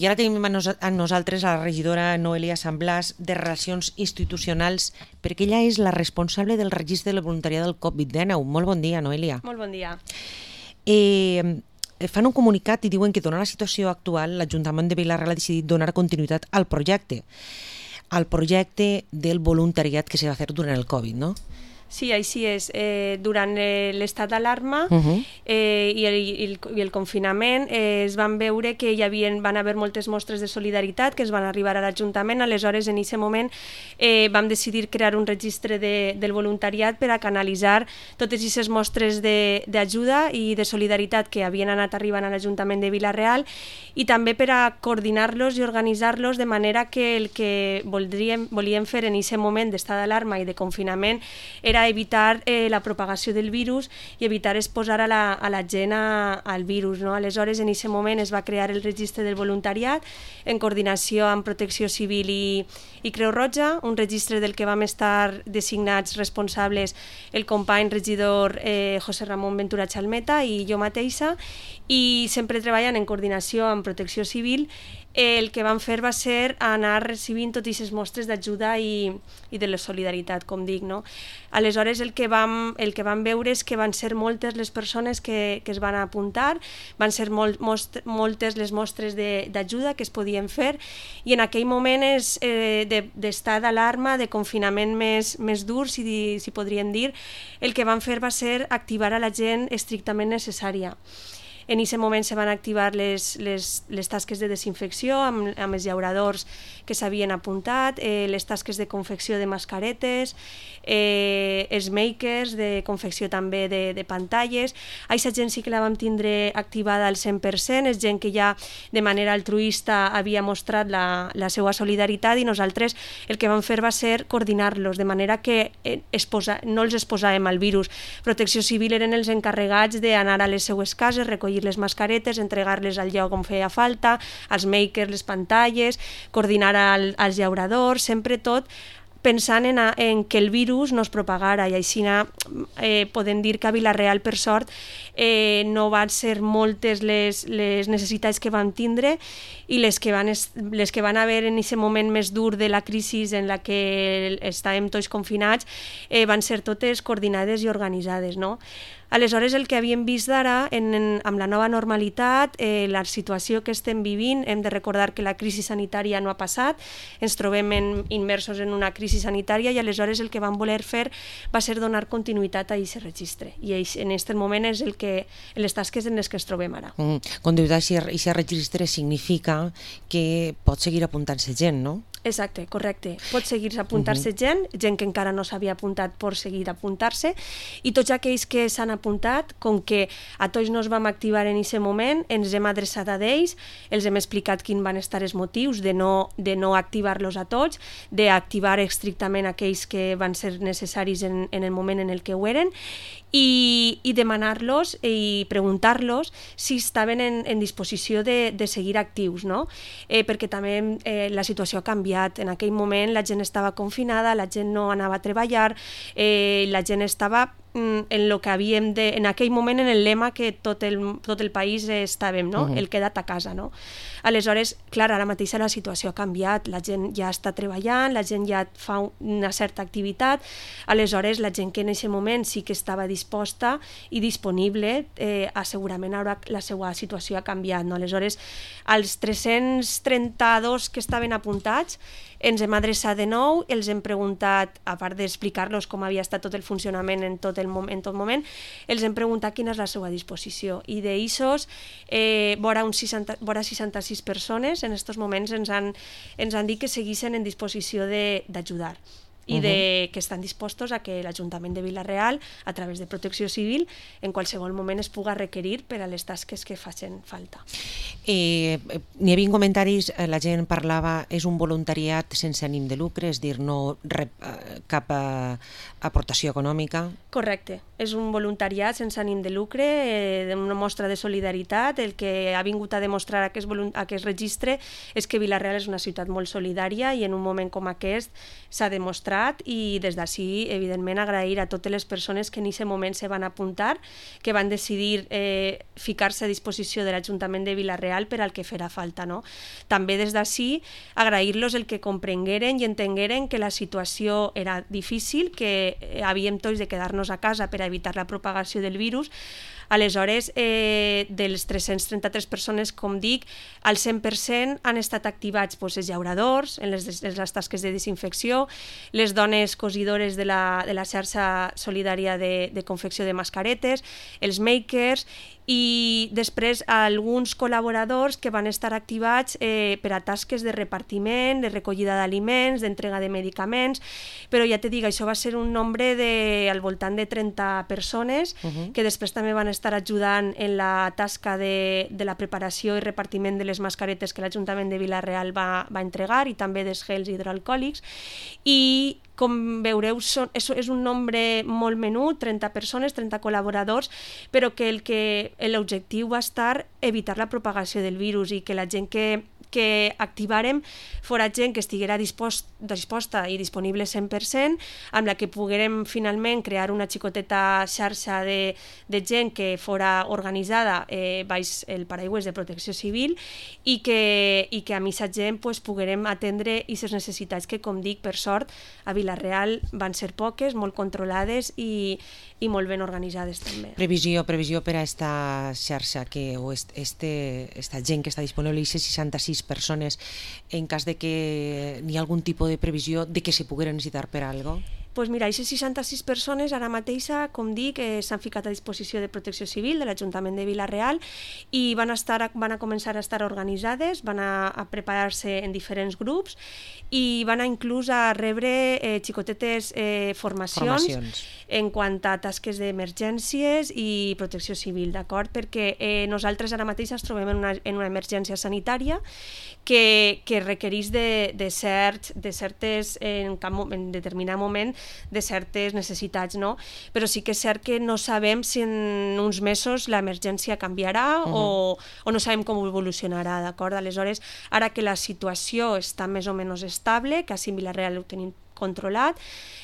I ara tenim a nosaltres a la regidora Noelia Samblàs de Relacions Institucionals, perquè ella és la responsable del registre del voluntariat del Covid-19. Molt bon dia, Noelia. Molt bon dia. Fan un comunicat i diuen que, donada la situació actual, l'Ajuntament de Vila-real ha decidit donar continuïtat al projecte del voluntariat que se va fer durant el Covid, no? Sí, així és. Durant l'estat d'alarma i el confinament es van veure que van haver moltes mostres de solidaritat que es van arribar a l'Ajuntament. Aleshores, en aquest moment, vam decidir crear un registre del voluntariat per a canalitzar totes aquestes mostres d'ajuda i de solidaritat que havien anat arribant a l'Ajuntament de Vila-real i també per a coordinar-los i organitzar-los de manera que el que volíem fer en aquest moment d'estat d'alarma i de confinament era evitar la propagació del virus i evitar exposar a la gent al virus, no? Aleshores, en aquest moment es va crear el registre del voluntariat en coordinació amb Protecció Civil i Creu Roja, un registre del que vam estar designats responsables el company regidor José Ramón Ventura Chalmeta i jo mateixa, i sempre treballant en coordinació amb Protecció Civil. El que vam fer va ser anar recibint totes aquestes mostres d'ajuda i de la solidaritat, com dic, no? Aleshores, el que vam veure és que van ser moltes les persones que es van apuntar, van ser moltes les mostres d'ajuda que es podien fer, i en aquell moment d'estat d'alarma, de confinament més dur, si podríem dir, el que vam fer va ser activar a la gent estrictament necessària. En aquest moment se van activar les tasques de desinfecció amb els llauradors que s'havien apuntat, les tasques de confecció de mascaretes, els makers de confecció també de pantalles. Aquesta gent sí que la vam tindre activada al 100%, és gent que ja de manera altruista havia mostrat la seva solidaritat, i nosaltres el que vam fer va ser coordinar-los, de manera que no els exposàvem al virus. Protecció Civil eren els encarregats d'anar a les seues cases, recollir les mascaretes, entregar-les al lloc on feia falta, als makers, les pantalles, coordinar als llauradors, sempre tot pensant en que el virus no es propagara, i així podem dir que a Vila-real, per sort, no van ser moltes les necessitats que vam tindre, i les que van haver en aquest moment més dur de la crisi en la que estàvem tots confinats van ser totes coordinades i organitzades, no? Aleshores, el que havíem vist d'ara, amb la nova normalitat, la situació que estem vivint, hem de recordar que la crisi sanitària no ha passat, ens trobem immersos en una crisi sanitària, i aleshores el que vam voler fer va ser donar continuïtat a aquest registre. I en aquest moment és les tasques en les que ens trobem ara. Quan dius aquest registre significa que pot seguir apuntant-se gent, no? Exacte, correcte. Pot seguir apuntar-se gent que encara no s'havia apuntat pot seguir apuntar-se, i tots aquells que s'han apuntat, com que a tots no es vam activar en aquest moment, ens hem adreçat a ells, els hem explicat quins van estar els motius de no activar-los a tots, d'activar estrictament aquells que van ser necessaris en el moment en el que ho eren, i demanar-los i preguntar-los si estaven en disposició de seguir actius, no? Perquè també la situació ha canviat. En aquell moment la gent estava confinada, la gent no anava a treballar, la gent estava en lo que havíem en aquell moment en el lema que tot el país estàvem, no? El queda't a casa, no? Aleshores, clar, ara mateix la situació ha canviat, la gent ja està treballant, la gent ja fa una certa activitat, aleshores la gent que en aquest moment sí que estava disposta i disponible, segurament ara la seva situació ha canviat, no? Aleshores, als 332 que estaven apuntats, ens hem adreçat de nou, els hem preguntat, a part d'explicar-los com havia estat tot el funcionament en tot moment, els hem preguntat quina és la seva disposició, i d'eixos vora 66 persones en aquests moments ens han dit que seguissin en disposició d'ajudar, i que estan dispostos a que l'Ajuntament de Vila-real, a través de Protecció Civil, en qualsevol moment es puga requerir per a les tasques que facin falta. N'hi havia comentaris, la gent parlava, és un voluntariat sense ànim de lucre, és dir, no rep cap aportació econòmica. Correcte, és un voluntariat sense ànim de lucre, una mostra de solidaritat. El que ha vingut a demostrar aquest registre és que Vila-real és una ciutat molt solidària, i en un moment com aquest s'ha demostrat voluntariat i des d'ací, evidentment, agrair a totes les persones que en aquest moment se van apuntar, que van decidir ficar-se a disposició de l'Ajuntament de Vila-real per al que farà falta. No? També des d'ací agrair-los el que comprengueren i entengueren que la situació era difícil, que havíem tots de quedar-nos a casa per evitar la propagació del virus. Aleshores, dels 333 persones, com dic, al 100% han estat activats els llauradors en les tasques de desinfecció, les dones cosidores de la xarxa solidària de confecció de mascaretes, els makers i després alguns col·laboradors que van estar activats per a tasques de repartiment, de recollida d'aliments, d'entrega de medicaments, però ja te dic, això va ser un nombre al voltant de 30 persones que després també van estar ajudant en la tasca de la preparació i repartiment de les mascaretes que l'Ajuntament de Vila-real va entregar i també dels gels hidroalcohòlics i com veureu, és un nombre molt menut, 30 persones, 30 col·laboradors, però que l'objectiu va estar evitar la propagació del virus i que la gent que activàrem fora gent que estiguera disposta i disponible 100%, amb la que poguérem finalment crear una xicoteta xarxa de gent que fora organitzada baix el paraigües de Protecció Civil i que a aquesta gent poguérem atendre aquestes necessitats que, com dic, per sort, a Vila-real van ser poques, molt controlades i molt ben organitzades també. Previsió per a esta xarxa o esta gent que està disponible, 66 persones, en cas de que hi ha algun tipus de previsió de que se poguera necessitar per a algo? Doncs mira, aquestes 66 persones ara mateixa, com dic, s'han ficat a disposició de Protecció Civil, de l'Ajuntament de Vila-real, i van a començar a estar organitzades, van a preparar-se en diferents grups i van inclús a rebre xicotetes formacions en quant a tasques d'emergències i protecció civil, d'acord? Perquè nosaltres ara mateix ens trobem en una emergència sanitària que requereix de certes, en determinat moment, de certes necessitats, no? Però sí que és cert que no sabem si en uns mesos l'emergència canviarà o no sabem com evolucionarà, d'acord? Aleshores, ara que la situació està més o menys estable, que a Vila-real ho tenim controlat,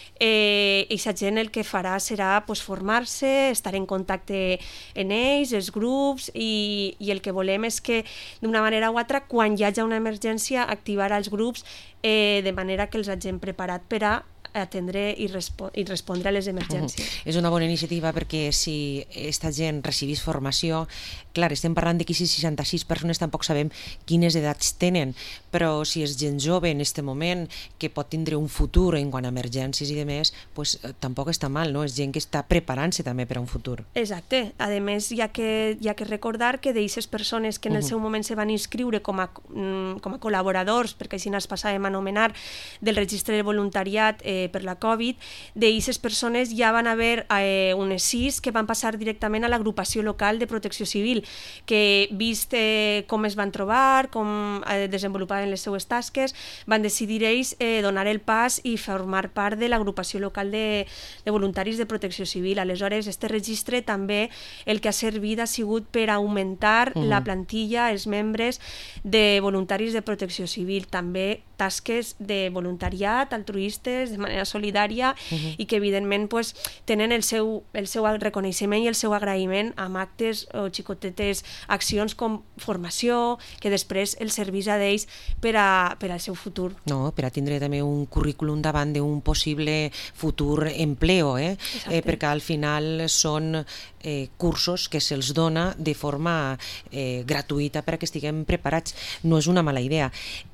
i la gent el que farà serà formar-se, estar en contacte en ells, els grups, i el que volem és que d'una manera o altra, quan hi hagi una emergència, activar els grups de manera que els hagin preparat per a atendre i respondre a les emergències. És una bona iniciativa perquè si aquesta gent recibís formació, clar, estem parlant de que 66 persones tampoc sabem quines edats tenen, però si és gent jove en aquest moment que pot tindre un futur en quant a emergències i demés, pues, tampoc està mal, no? És gent que està preparant-se també per a un futur. Exacte. A més, hi ha que recordar que d'aquestes persones que en el seu moment se van inscriure com a col·laboradors, perquè així ens passàvem a anomenar, del registre de voluntariat per la Covid, d'aquestes persones ja van haver unes 6 que van passar directament a l'agrupació local de Protecció Civil, que vist com es van trobar, com desenvolupaven les seues tasques, van decidir ells donar el pas i formar part de l'agrupació local de voluntaris de Protecció Civil. Aleshores, aquest registre també el que ha servit ha sigut per augmentar la plantilla, els membres de voluntaris de Protecció Civil, també tasques de voluntariat, altruistes, de manera solidària, i que evidentment tenen el seu reconeixement i el seu agraïment amb actes o xicotetes accions com formació, que després els serveix a d'ells per al seu futur. No, per a tindre també un currículum davant d'un possible futur empleo, perquè al final són cursos que se'ls dona de forma gratuïta per a que estiguem preparats. No és una mala idea.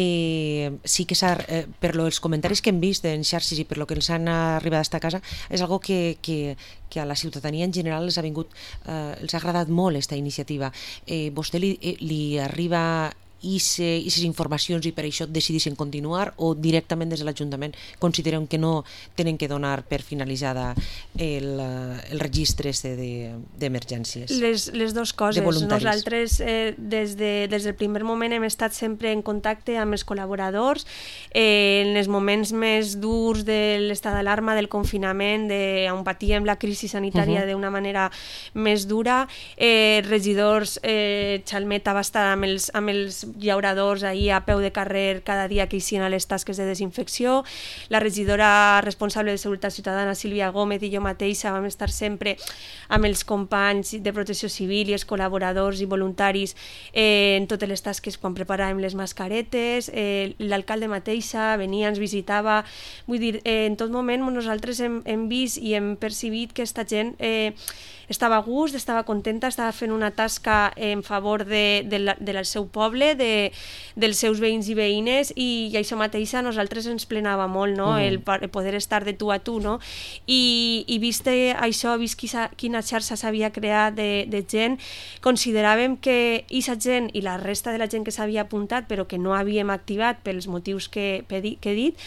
Sí que per els comentaris que hem vist en xarxes i per lo que ens han arribat a esta casa, és algo que a la ciutadania en general els ha agradat molt aquesta iniciativa. Vostè li arriba aquestes informacions i per això decidissin continuar, o directament des de l'Ajuntament consideren que no tenen que donar per finalitzada el registre d'emergències? Les dues coses. Nosaltres des del primer moment hem estat sempre en contacte amb els col·laboradors. En els moments més durs de l'estat d'alarma, del confinament, on patíem la crisi sanitària d'una manera més dura, regidors, Xalmeta va estar amb els llauradors ahir a peu de carrer cada dia que eixien a les tasques de desinfecció. La regidora responsable de Seguretat Ciutadana, Sílvia Gómez, i jo mateixa vam estar sempre amb els companys de Protecció Civil i els col·laboradors i voluntaris en totes les tasques quan preparàvem les mascaretes. L'alcalde mateixa venia, ens visitava. Vull dir, en tot moment nosaltres hem vist i hem percebit que aquesta gent estava a gust, estava contenta, estava fent una tasca en favor del seu poble, dels seus veïns i veïnes, i això mateix a nosaltres ens plenava molt, no? El poder estar de tu a tu, no? I vist això, vist quina xarxa s'havia creat de gent, consideràvem que aquesta gent i la resta de la gent que s'havia apuntat però que no havíem activat pels motius que he dit,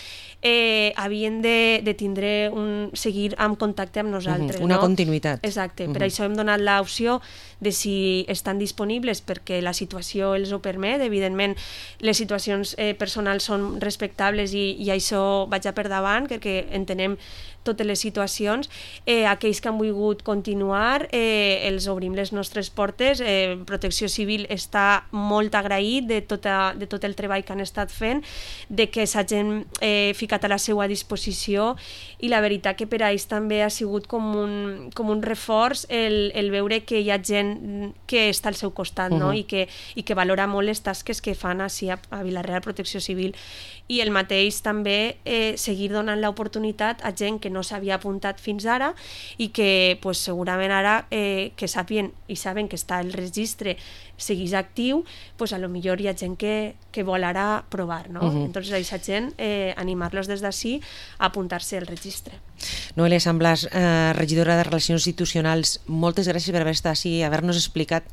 havien de tindre seguir en contacte amb nosaltres. Una continuïtat. Exacte, per això hem donat l'opció de si estan disponibles perquè la situació els ho permet. Evidentment, les situacions personals són respectables i això vaig a per davant, perquè entenem totes les situacions. Aquells que han volgut continuar, els obrim les nostres portes. Protecció Civil està molt agraït de tot el treball que han estat fent, de que s'hagin ficat a la seva disposició, i la veritat que per a ells també ha sigut com un reforç el veure que hi ha gent que està al seu costat, no? I que valora molt les tasques que fan així a Vila-real Protecció Civil. I el mateix també seguir donant l'oportunitat a gent que no s'havia apuntat fins ara i que segurament ara que saben que està el registre seguís actiu, a lo millor hi ha gent que vol ara provar, no? Entonces a aquesta gent animar-los des d'ací a apuntar-se al registre. Noelia Samblas, regidora de Relacions Institucionals, moltes gràcies per haver estat així, haver-nos explicat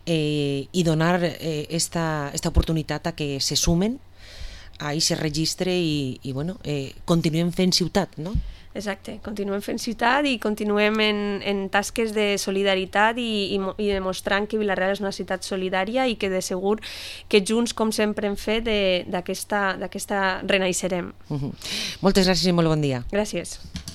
i donar esta oportunitat a que se sumen a aquest registre i continuem fent ciutat, no? Exacte, continuem fent ciutat i continuem en tasques de solidaritat i demostrant que Vila-real és una ciutat solidària i que de segur que junts, com sempre hem fet, d'aquesta renaixerem. Moltes gràcies i molt bon dia. Gràcies.